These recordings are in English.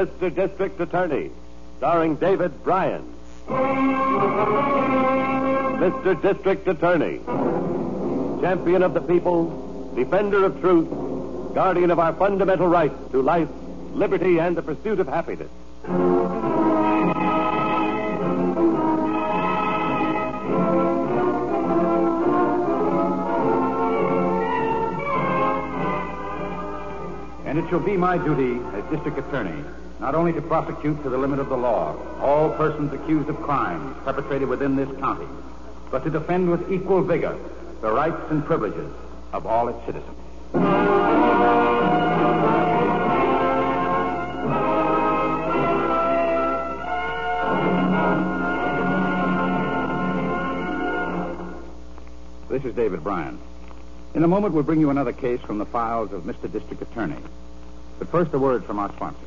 Mr. District Attorney, starring David Bryan. Mr. District Attorney, champion of the people, defender of truth, guardian of our fundamental rights to life, liberty, and the pursuit of happiness. And it shall be my duty as district attorney not only to prosecute to the limit of the law all persons accused of crimes perpetrated within this county, but to defend with equal vigor the rights and privileges of all its citizens. This is David Bryan. In a moment, we'll bring you another case from the files of Mr. District Attorney. But first, a word from our sponsor.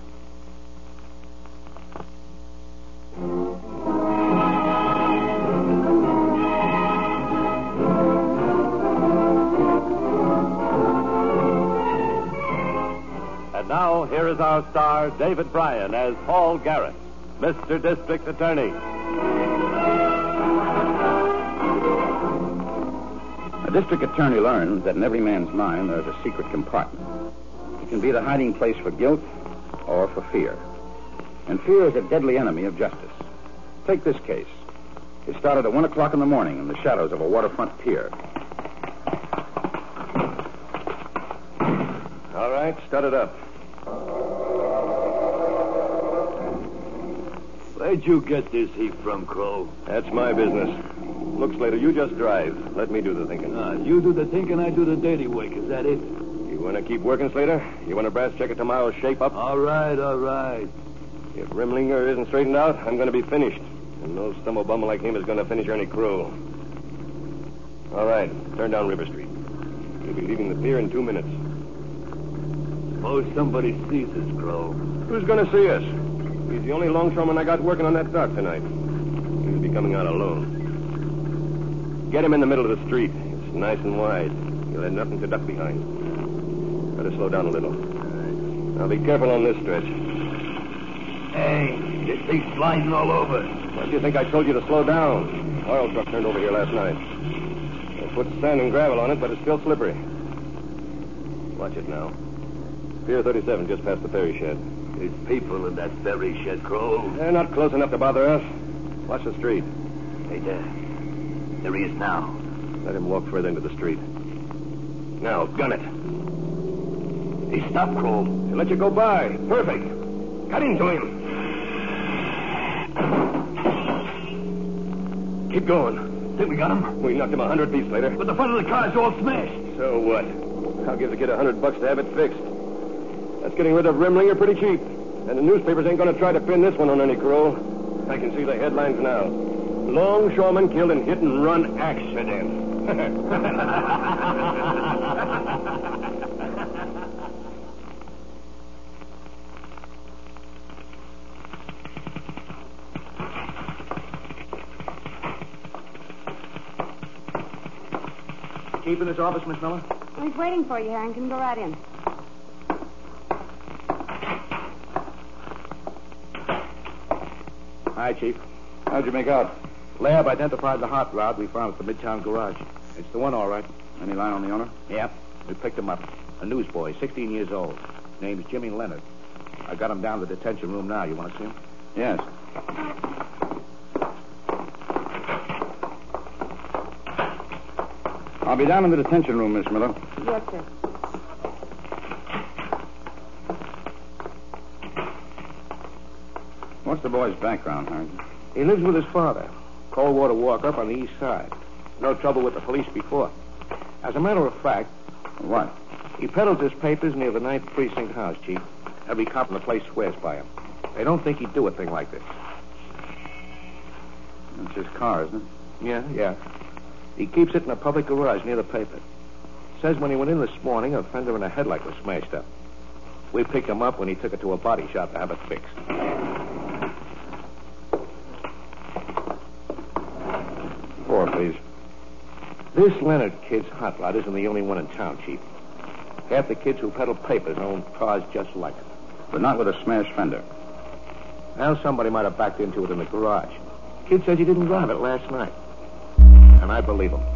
And now, here is our star, David Bryan, as Paul Garrett, Mr. District Attorney. A district attorney learns that in every man's mind there's a secret compartment. It can be the hiding place for guilt or for fear. And fear is a deadly enemy of justice. Take this case. It started at 1 o'clock in the morning in the shadows of a waterfront pier. All right, start it up. Where'd you get this heap from, Crow? That's my business. Look, Slater, you just drive. Let me do the thinking. You do the thinking, I do the dirty work. Is that it? You want to keep working, Slater? You want a brass checker tomorrow's shape up? All right. If Rimlinger isn't straightened out, I'm going to be finished. And no stumble-bum like him is going to finish Ernie Crow. All right, turn down River Street. You'll be leaving the pier in 2 minutes. Suppose somebody sees us, Crow. Who's going to see us? He's the only longshoreman I got working on that dock tonight. He'll be coming out alone. Get him in the middle of the street. It's nice and wide. You'll have nothing to duck behind. Better slow down a little. Now be careful on this stretch. Hey, this thing's sliding all over. Why do you think I told you to slow down? Oil truck turned over here last night. They put sand and gravel on it, but it's still slippery. Watch it now. Pier 37, just past the ferry shed. There's people in that ferry shed, Crow. They're not close enough to bother us. Watch the street. Hey, there. There he is now. Let him walk further into the street. Now, gun it. He stopped, Crow. He'll let you go by. Perfect. Cut into him. Keep going. Think we got him? We knocked him 100 feet later. But the front of the car's all smashed. So what? I'll give the kid $100 to have it fixed. That's getting rid of Rimlinger pretty cheap. And the newspapers ain't going to try to pin this one on any Crow. I can see the headlines now. Longshoreman killed in hit-and-run accident. Keep in this office, Miss Miller? He's waiting for you, Harrington. Go right in. Hi, Chief. How'd you make out? Lab identified the hot rod we found at the Midtown garage. It's the one, all right. Any line on the owner? Yep. We picked him up. A newsboy, 16 years old. Name's Jimmy Leonard. I got him down to the detention room now. You want to see him? Yes. I'll be down in the detention room, Miss Miller. Yes, sir. What's the boy's background, Harrington? He lives with his father. Coldwater Walk up on the east side. No trouble with the police before. As a matter of fact... What? He peddles his papers near the 9th Precinct house, Chief. Every cop in the place swears by him. They don't think he'd do a thing like this. It's his car, isn't it? Yeah. He keeps it in a public garage near the paper. Says when he went in this morning, a fender and a headlight was smashed up. We picked him up when he took it to a body shop to have it fixed. Four, please. This Leonard kid's hot rod isn't the only one in town, Chief. Half the kids who peddle papers own cars just like it. But not with a smashed fender. Well, somebody might have backed into it in the garage. Kid says he didn't drive it last night. And I believe him.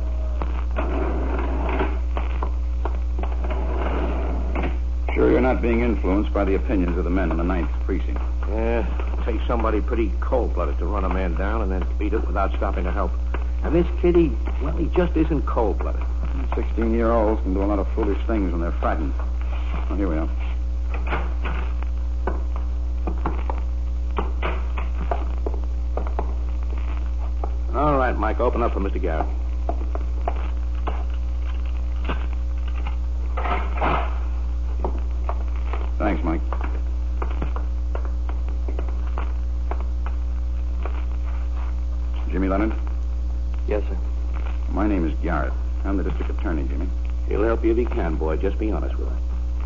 Sure you're not being influenced by the opinions of the men in the 9th precinct? Yeah, it takes somebody pretty cold-blooded to run a man down and then beat it without stopping to help. And this kid, he just isn't cold-blooded. 16-year-olds can do a lot of foolish things when they're frightened. Oh, here we are. All right, Mike, open up for Mr. Garrett. Thanks, Mike. Jimmy Leonard? Yes, sir. My name is Garrett. I'm the district attorney, Jimmy. He'll help you if he can, boy. Just be honest with us.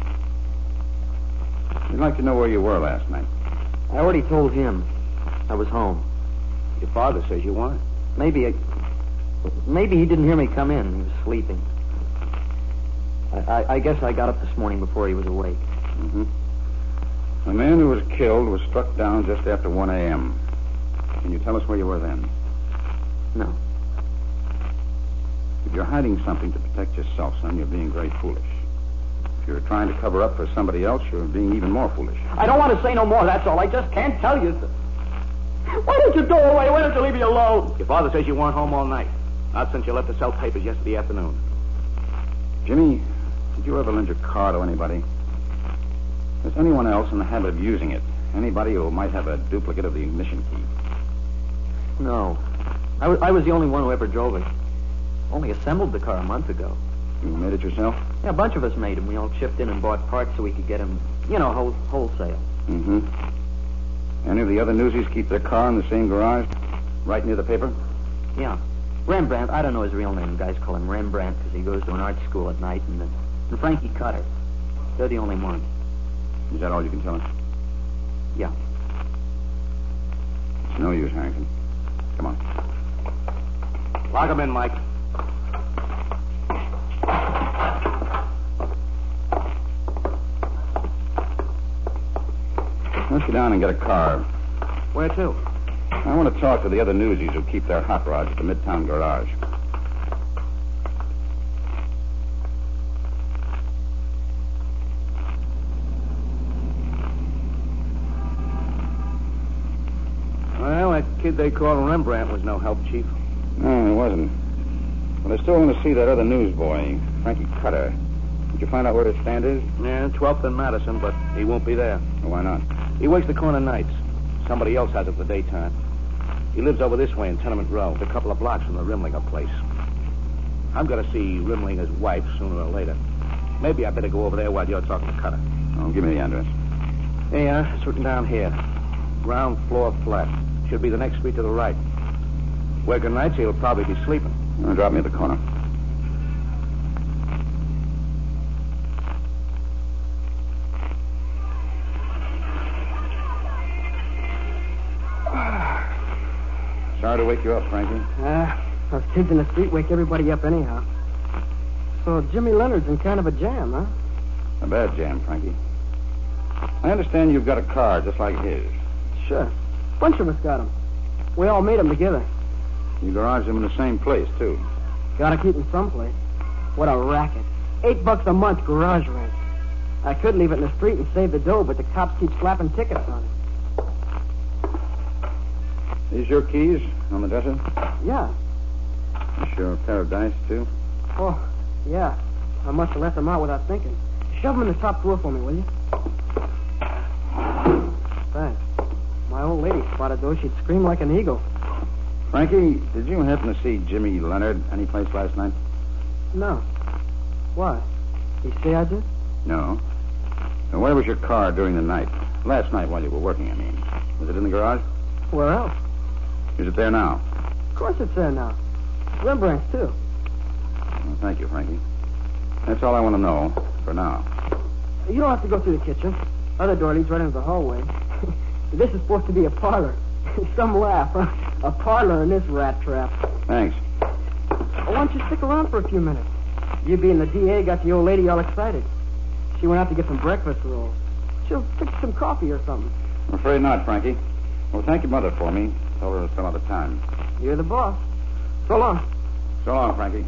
We'd like to know where you were last night. I already told him. I was home. Your father says you weren't. Maybe he didn't hear me come in. He was sleeping. I guess I got up this morning before he was awake. Mm-hmm. The man who was killed was struck down just after 1 a.m. Can you tell us where you were then? No. If you're hiding something to protect yourself, son, you're being very foolish. If you're trying to cover up for somebody else, you're being even more foolish. I don't want to say no more, that's all. I just can't tell you. Why don't you go away? Why don't you leave me alone? Your father says you weren't home all night. Not since you left to sell papers yesterday afternoon. Jimmy, did you ever lend your car to anybody? Is anyone else in the habit of using it? Anybody who might have a duplicate of the ignition key? No. I was the only one who ever drove it. Only assembled the car a month ago. You made it yourself? Yeah, a bunch of us made him. We all chipped in and bought parts so we could get him, wholesale. Mm-hmm. Any of the other newsies keep their car in the same garage? Right near the paper? Yeah. Rembrandt, I don't know his real name. Guys call him Rembrandt because he goes to an art school at night. And Frankie Cutter. They're the only ones. Is that all you can tell us? Yeah. It's no use, Harrington. Come on. Lock him in, Mike. Let's go down and get a car. Where to? I want to talk to the other newsies who keep their hot rods at the Midtown garage. Well, that kid they call Rembrandt was no help, Chief. No, it wasn't. But I still want to see that other newsboy, Frankie Cutter. Did you find out where his stand is? Yeah, 12th and Madison, but he won't be there. Well, why not? He works the corner nights. Somebody else has it for daytime. He lives over this way in Tenement Row, a couple of blocks from the Rimlinger place. I'm going to see Rimlinger's wife sooner or later. Maybe I better go over there while you're talking to Cutter. Oh, give me the address. Yeah, it's written down here. Ground floor flat. Should be the next street to the right. Working nights, he'll probably be sleeping. Drop me at the corner. Sorry to wake you up, Frankie. Those kids in the street wake everybody up anyhow. So Jimmy Leonard's in kind of a jam, huh? A bad jam, Frankie. I understand you've got a car just like his. Sure. Bunch of us got him. We all made them together. You garage them in the same place, too. Gotta keep them someplace. What a racket. $8 a month garage rent. I could leave it in the street and save the dough, but the cops keep slapping tickets on it. These your keys on the dresser? Yeah. You sure a pair of dice, too? Oh, yeah. I must have left them out without thinking. Shove them in the top drawer for me, will you? Thanks. My old lady spotted those. She'd scream like an eagle. Frankie, did you happen to see Jimmy Leonard anyplace last night? No. Why? You say I did? No. And where was your car during the night? Last night while you were working, I mean. Was it in the garage? Where else? Is it there now? Of course it's there now. Rembrandt's, too. Well, thank you, Frankie. That's all I want to know for now. You don't have to go through the kitchen. Other door leads right into the hallway. This is supposed to be a parlor. Some laugh, huh? A parlor in this rat trap. Thanks. Why don't you stick around for a few minutes? You being the DA got the old lady all excited. She went out to get some breakfast rolls. She'll fix some coffee or something. I'm afraid not, Frankie. Well, thank your mother for me. Tell her some other time. You're the boss. So long. So long, Frankie.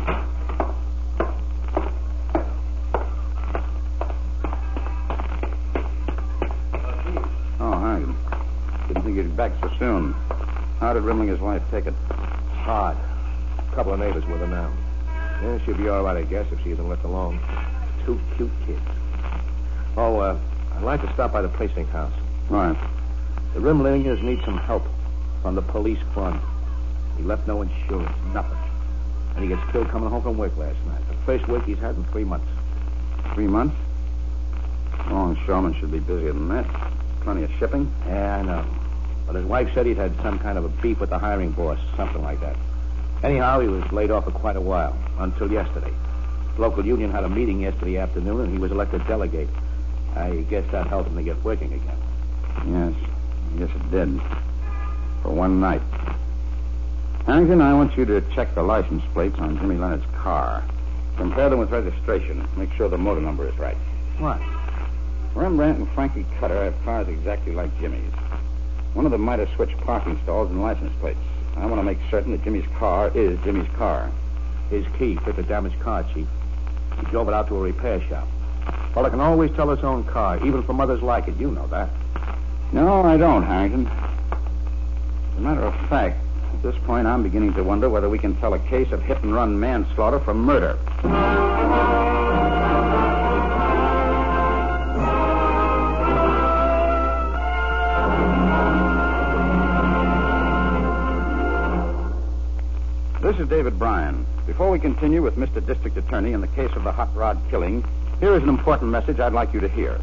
Oh, hi. Didn't think you'd be back so soon. How did Rimling's wife take it? Hard. A couple of neighbors with her now. Yeah, she'll be all right, I guess, if she isn't left alone. 2 cute kids. Oh, I'd like to stop by the precinct house. Right. The Rimlingers need some help from the police front. He left no insurance, nothing. And he gets killed coming home from work last night. The first work he's had in 3 months. 3 months? Longshoreman should be busier than that. Plenty of shipping. Yeah, I know. But his wife said he'd had some kind of a beef with the hiring boss, something like that. Anyhow, he was laid off for quite a while, until yesterday. The local union had a meeting yesterday afternoon, and he was elected delegate. I guess that helped him to get working again. Yes, I guess it did. For one night. Harrington, I want you to check the license plates on Jimmy Leonard's car. Compare them with registration. Make sure the motor number is right. What? Rembrandt and Frankie Cutter have cars exactly like Jimmy's. One of them might have switched parking stalls and license plates. I want to make certain that Jimmy's car is Jimmy's car. His key fit the damaged car, Chief. He drove it out to a repair shop. Well, it can always tell its own car, even from others like it. You know that. No, I don't, Harrington. As a matter of fact, at this point, I'm beginning to wonder whether we can tell a case of hit-and-run manslaughter from murder. This is David Bryan. Before we continue with Mr. District Attorney in the case of the Hot Rod killing, here is an important message I'd like you to hear.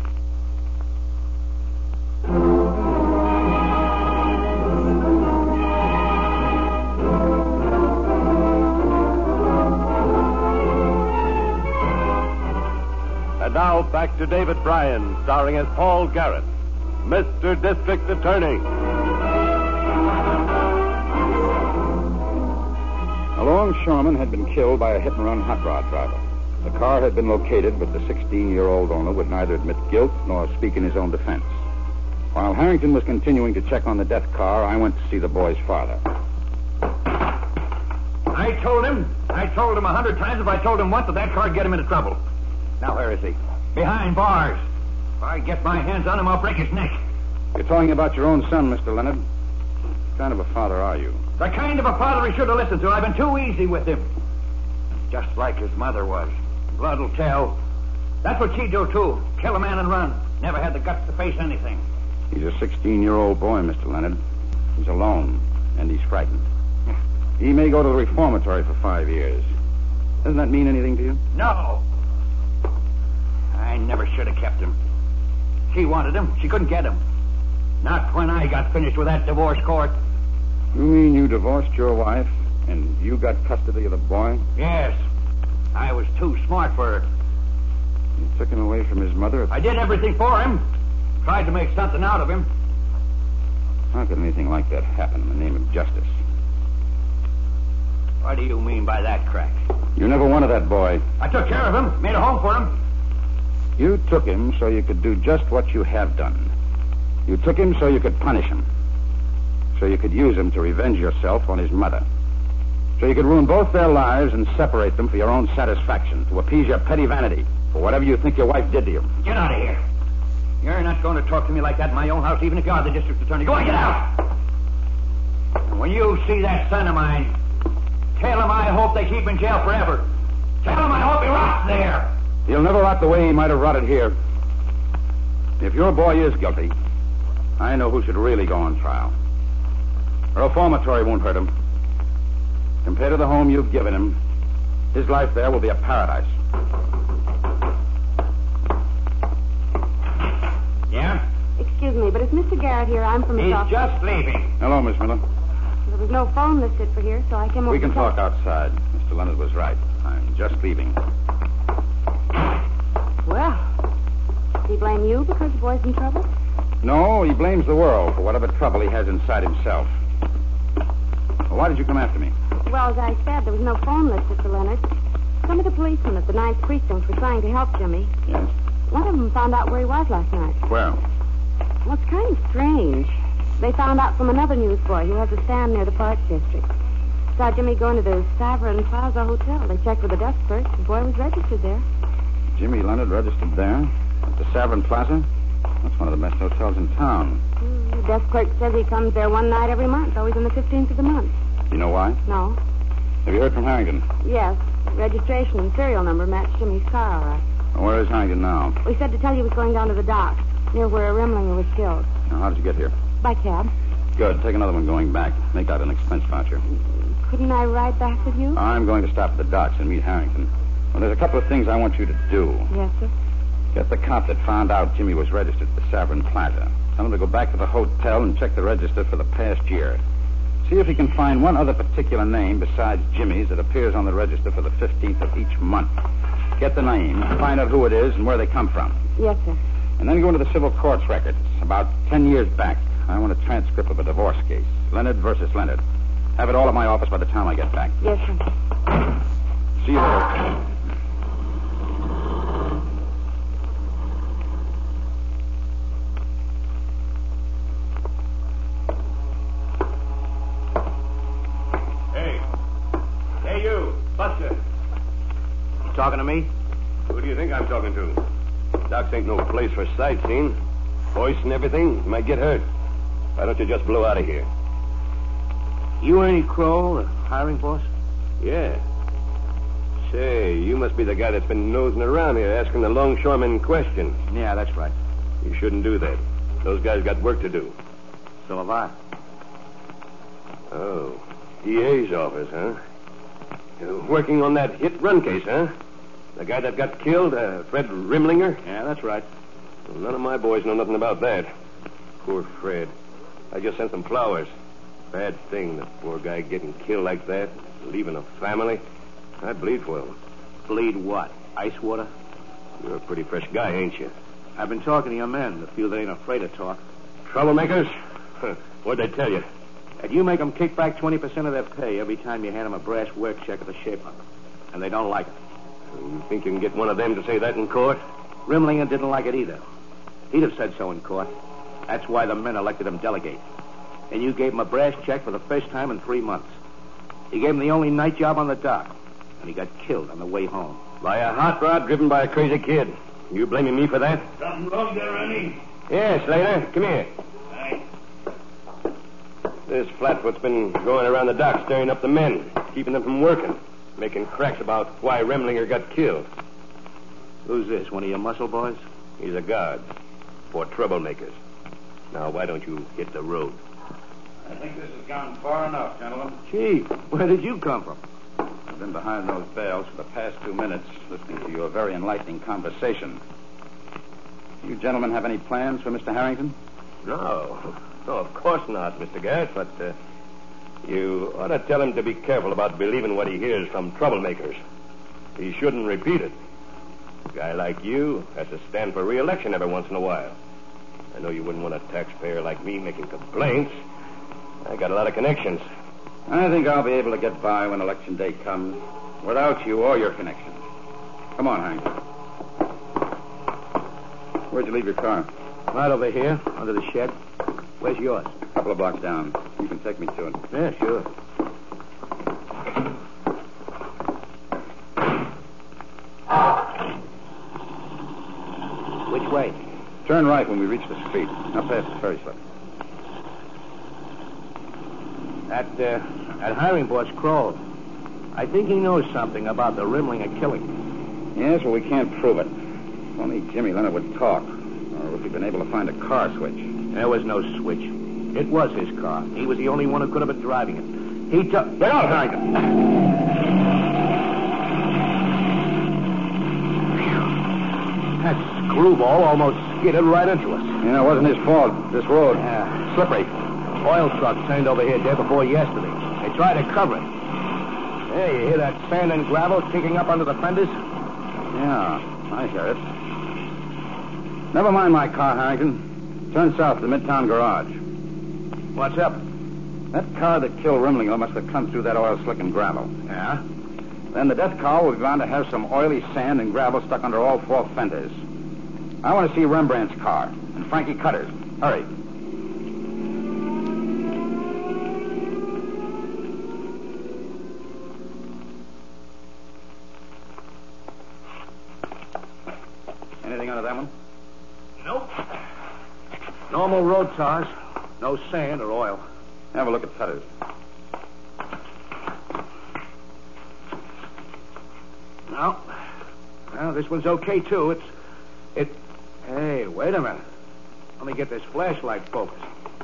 And now back to David Bryan, starring as Paul Garrett, Mr. District Attorney. A longshoreman had been killed by a hit-and-run hot rod driver. The car had been located, but the 16-year-old owner would neither admit guilt nor speak in his own defense. While Harrington was continuing to check on the death car, I went to see the boy's father. I told him 100 times if I told him once that car'd get him into trouble. Now, where is he? Behind bars. If I get my hands on him, I'll break his neck. You're talking about your own son, Mr. Leonard. What kind of a father are you? The kind of a father he should have listened to. I've been too easy with him. Just like his mother was. Blood will tell. That's what she'd do, too. Kill a man and run. Never had the guts to face anything. He's a 16-year-old boy, Mr. Leonard. He's alone, and he's frightened. He may go to the reformatory for 5 years. Doesn't that mean anything to you? No. I never should have kept him. She wanted him. She couldn't get him. Not when I got finished with that divorce court. You mean you divorced your wife, and you got custody of the boy? Yes. I was too smart for her. You took him away from his mother? I did everything for him. Tried to make something out of him. How could anything like that happen in the name of justice? What do you mean by that, Crack? You never wanted that boy. I took care of him. Made a home for him. You took him so you could do just what you have done. You took him so you could punish him. So you could use him to revenge yourself on his mother. So you could ruin both their lives and separate them for your own satisfaction, to appease your petty vanity, for whatever you think your wife did to you. Get out of here. You're not going to talk to me like that in my own house, even if you are the district attorney. Go on, get out. And when you see that son of mine, tell him I hope they keep him in jail forever. Tell him I hope he rots there. He'll never rot the way he might have rotted here. If your boy is guilty, I know who should really go on trial. A reformatory won't hurt him. Compared to the home you've given him, his life there will be a paradise. Yeah? Excuse me, but is Mr. Garrett here? I'm from his He's office. just leaving. Hello, Miss Miller. There was no phone listed for here, so I came over. We can to talk outside. Mr. Leonard was right. I'm just leaving. Well, does he blame you because the boy's in trouble? No, he blames the world for whatever trouble he has inside himself. Well, why did you come after me? Well, as I said, there was no phone listed for Leonard. Some of the policemen at the 9th Precinct were trying to help Jimmy. Yes? One of them found out where he was last night. Well, Well, it's kind of strange. They found out from another newsboy who has a stand near the Park District. Saw Jimmy going to the Savern Plaza Hotel. They checked with the desk clerk. The boy was registered there. Jimmy Leonard registered there? At the Savern Plaza? That's one of the best hotels in town. The desk clerk says he comes there one night every month, always on the 15th of the month. You know why? No. Have you heard from Harrington? Yes. Registration and serial number match Jimmy's car, all right. Well, where is Harrington now? We said to tell you he was going down to the docks, near where Rimlinger was killed. Now, how did you get here? By cab. Good. Take another one going back. Make out an expense voucher. Couldn't I ride back with you? I'm going to stop at the docks and meet Harrington. Well, there's a couple of things I want you to do. Yes, sir. Get the cop that found out Jimmy was registered at the Savern Plaza. Tell him to go back to the hotel and check the register for the past year. See if he can find one other particular name besides Jimmy's that appears on the register for the 15th of each month. Get the name, find out who it is and where they come from. Yes, sir. And then go into the civil courts records. About 10 years back, I want a transcript of a divorce case. Leonard versus Leonard. Have it all at my office by the time I get back. Yes, sir. See you later. Hey, you, Buster. You talking to me? Who do you think I'm talking to? Docks ain't no place for sightseeing. Voice and everything. You might get hurt. Why don't you just blow out of here? You Ernie Kroll, the hiring boss? Yeah. Say, you must be the guy that's been nosing around here asking the longshoremen questions. Yeah, that's right. You shouldn't do that. Those guys got work to do. So have I. Oh, DA's office, huh? You're working on that hit-run case, huh? The guy that got killed, Fred Rimlinger? Yeah, that's right. Well, none of my boys know nothing about that. Poor Fred. I just sent some flowers. Bad thing, the poor guy getting killed like that, leaving a family. I bleed for him. Bleed what? Ice water? You're a pretty fresh guy, ain't you? I've been talking to your men, the few that ain't afraid to talk. Troublemakers? What'd they tell you? And you make them kick back 20% of their pay every time you hand them a brass work check of the shape-up. And they don't like it. You think you can get one of them to say that in court? Rimlinger didn't like it either. He'd have said so in court. That's why the men elected him delegate. And you gave him a brass check for the first time in 3 months. You gave him the only night job on the dock. And he got killed on the way home. By a hot rod driven by a crazy kid. You blaming me for that? Something wrong there, Ernie? Yes, Slater. Come here. Aye. This flatfoot's been going around the dock stirring up the men, keeping them from working, making cracks about why Remlinger got killed. Who's this, one of your muscle boys? He's a guard for troublemakers. Now, why don't you hit the road? I think this has gone far enough, gentlemen. Chief, where did you come from? I've been behind those bales for the past 2 minutes, listening to your very enlightening conversation. Do you gentlemen have any plans for Mr. Harrington? No, of course not, Mr. Garrett, but you ought to tell him to be careful about believing what he hears from troublemakers. He shouldn't repeat it. A guy like you has to stand for re-election every once in a while. I know you wouldn't want a taxpayer like me making complaints. I got a lot of connections. I think I'll be able to get by when election day comes, without you or your connections. Come on, Harrington. Where'd you leave your car? Right over here, under the shed. Where's yours? A couple of blocks down. You can take me to it. Yeah, sure. Which way? Turn right when we reach the street. Up past the ferry slip. That hiring boss, Kroll. I think he knows something about the Rimlinger killing. Yes, well, we can't prove it. If only Jimmy Leonard would talk. Or if he'd been able to find a car switch. There was no switch. It was his car. He was the only one who could have been driving it. He took... Get out, Harrington! That screwball almost skidded right into us. Yeah, it wasn't his fault. This road. Yeah, slippery. Oil truck turned over here day before yesterday. They tried to cover it. Hey, you hear that sand and gravel kicking up under the fenders? Yeah, I hear it. Never mind my car, Harrington. Turn south to the Midtown garage. What's up? That car that killed Rimlinger must have come through that oil slick and gravel. Yeah? Then the death car will be bound to have some oily sand and gravel stuck under all 4 fenders. I want to see Rembrandt's car and Frankie Cutter's. Hurry. Anything under that one? Nope. Normal road tires. No sand or oil. Have a look at Fetter's. No. Well, this one's okay, too. Hey, wait a minute. Let me get this flashlight focused.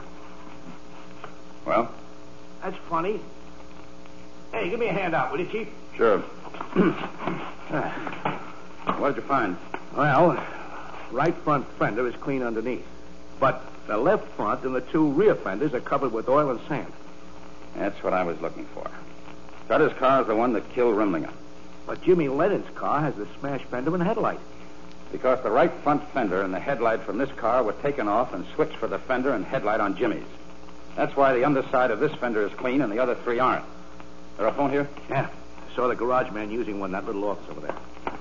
Well? That's funny. Hey, give me a hand out, will you, Chief? Sure. What did you find? Well, right front fender is clean underneath. But the left front and the two rear fenders are covered with oil and sand. That's what I was looking for. Fetter's car is the one that killed Rimlinger. But Jimmy Leonard's car has the smashed fender and headlight. Because the right front fender and the headlight from this car were taken off and switched for the fender and headlight on Jimmy's. That's why the underside of this fender is clean and the other three aren't. There a phone here? Yeah. I saw the garage man using one in that little office over there.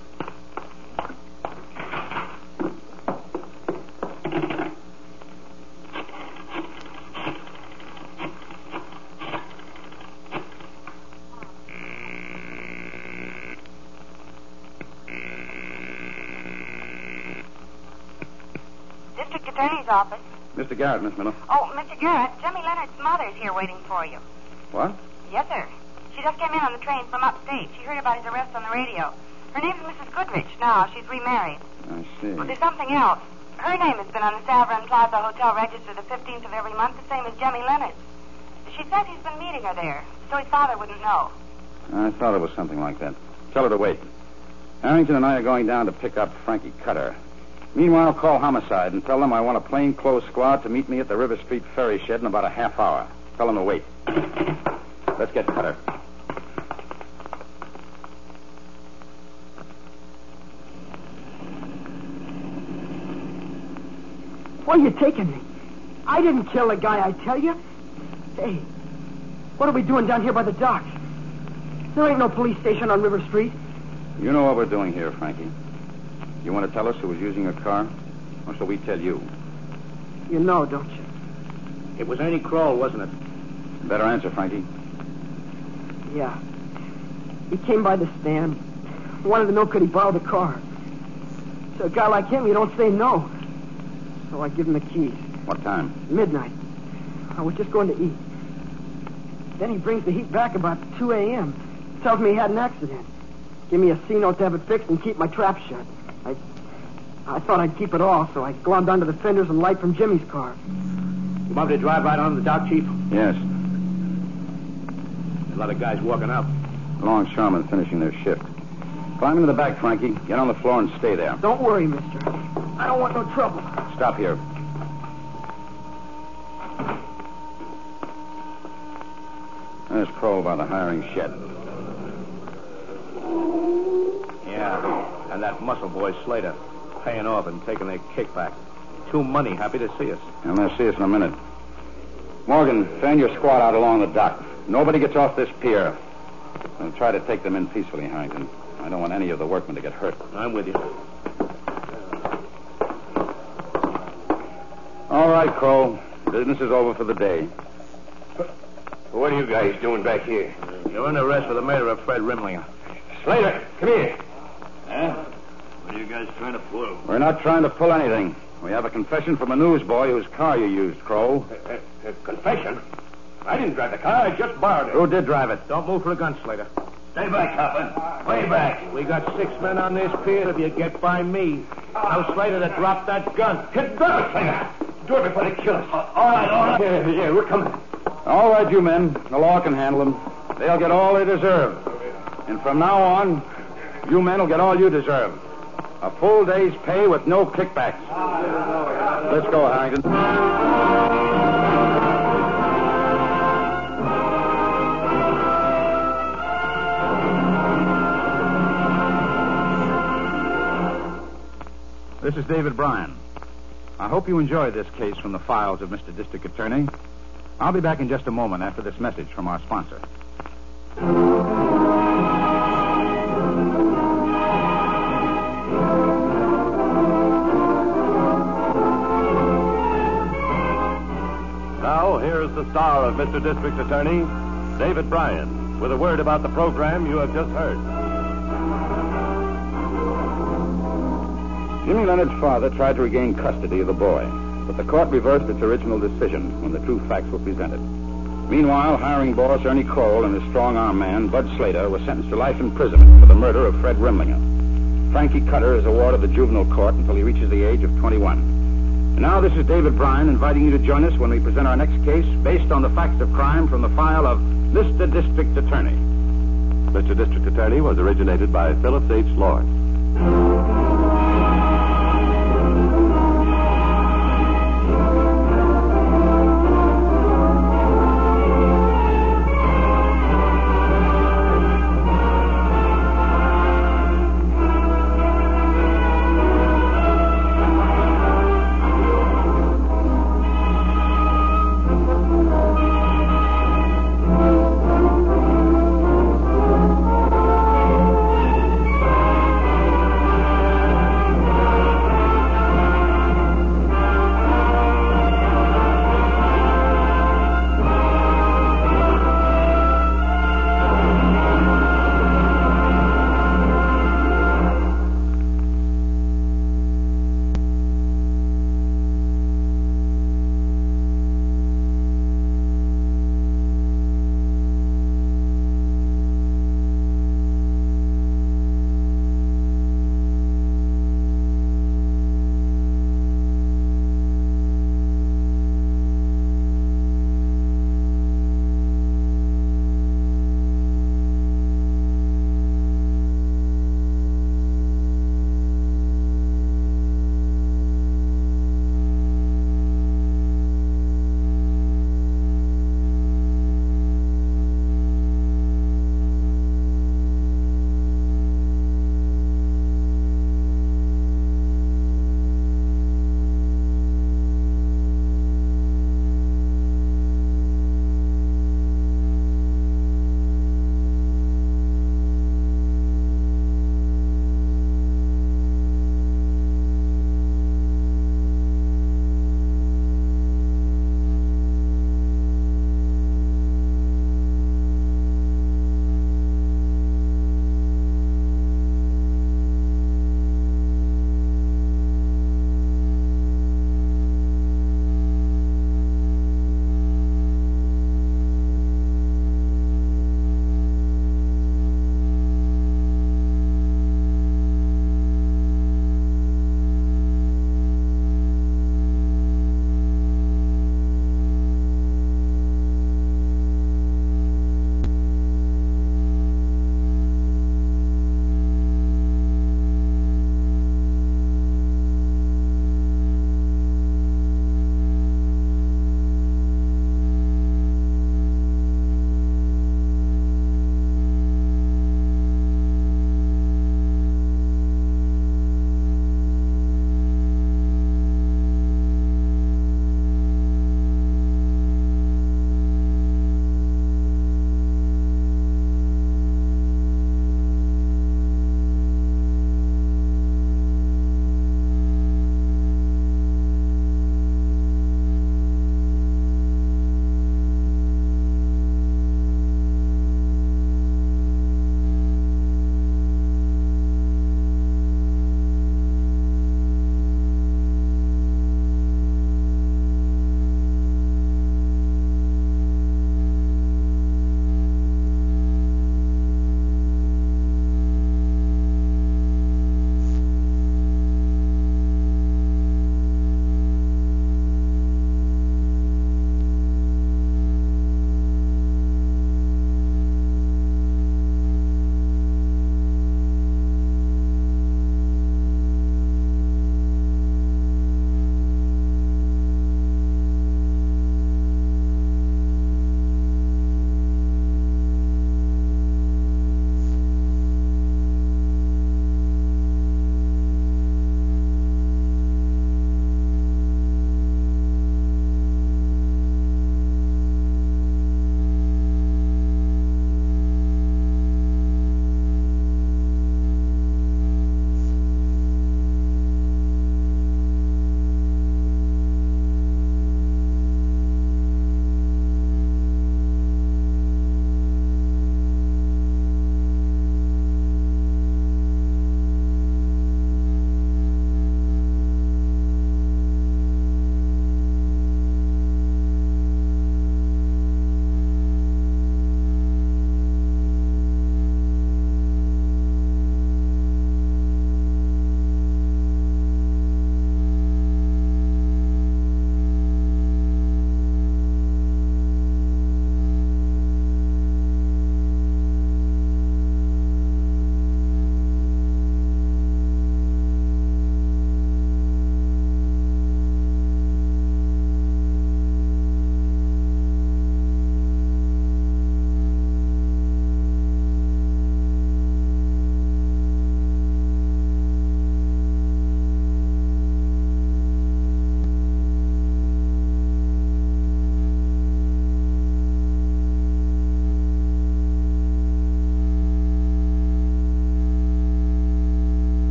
District Attorney's office. Mr. Garrett, Miss Miller. Oh, Mr. Garrett, Jimmy Leonard's mother's here waiting for you. What? Yes, sir. She just came in on the train from upstate. She heard about his arrest on the radio. Her name's Mrs. Goodrich now. She's remarried. I see. But there's something else. Her name has been on the Savron Plaza Hotel register the 15th of every month, the same as Jimmy Leonard's. She says he's been meeting her there, so his father wouldn't know. I thought it was something like that. Tell her to wait. Harrington and I are going down to pick up Frankie Cutter. Meanwhile, call Homicide and tell them I want a plainclothes squad to meet me at the River Street ferry shed in about a half hour. Tell them to wait. Let's get Cutter. Where are you taking me? I didn't kill the guy, I tell you. Hey, what are we doing down here by the docks? There ain't no police station on River Street. You know what we're doing here, Frankie. You want to tell us who was using your car? Or shall we tell you? You know, don't you? It was Ernie Kroll, wasn't it? Better answer, Frankie. Yeah. He came by the stand. Wanted to know could he borrow the car. To a guy like him, you don't say no. So I give him the keys. What time? Midnight. I was just going to eat. Then he brings the heat back about 2 a.m. Tells me he had an accident. Give me a C-note to have it fixed and keep my trap shut. I thought I'd keep it all, so I glommed onto the fenders and light from Jimmy's car. You want me to drive right on the dock, Chief? Yes. A lot of guys walking out. Longshoremen finishing their shift. Climb into the back, Frankie. Get on the floor and stay there. Don't worry, mister. I don't want no trouble. Stop here. There's Kroll by the hiring shed. Yeah, and that muscle boy, Slater, paying off and taking their kickback. Too money happy to see us. And they'll see us in a minute. Morgan, fan your squad out along the dock. Nobody gets off this pier. I'll try to take them in peacefully, Harrington. I don't want any of the workmen to get hurt. I'm with you. All right, Kroll. Business is over for the day. What are you guys doing back here? You're under arrest for the murder of Fred Rimlinger. Slater, come here. Huh? What are you guys trying to pull? We're not trying to pull anything. We have a confession from a newsboy whose car you used, Kroll. Confession? I didn't drive the car. I just borrowed it. Who did drive it? Don't move for a gun, Slater. Stay back, Copper. Way back. We got 6 men on this pier if you get by me. Now, Slater, to drop that gun. Drop it, Slater. Do it before they kill us. All right. Yeah, we're coming. All right, you men. The law can handle them. They'll get all they deserve. And from now on, you men will get all you deserve. A full day's pay with no kickbacks. Let's go, Harrington. This is David Bryan. I hope you enjoyed this case from the files of Mr. District Attorney. I'll be back in just a moment after this message from our sponsor. now of Mr. District Attorney David Bryan with a word about the program you have just heard. Jimmy Leonard's father tried to regain custody of the boy, but the court reversed its original decision when the true facts were presented. Meanwhile, hiring boss Ernie Cole and his strong-arm man, Bud Slater, were sentenced to life imprisonment for the murder of Fred Rimlinger. Frankie Cutter is awarded the juvenile court until he reaches the age of 21. And now this is David Bryan inviting you to join us when we present our next case based on the facts of crime from the file of Mr. District Attorney. Mr. District Attorney was originated by Phillips H. Lord.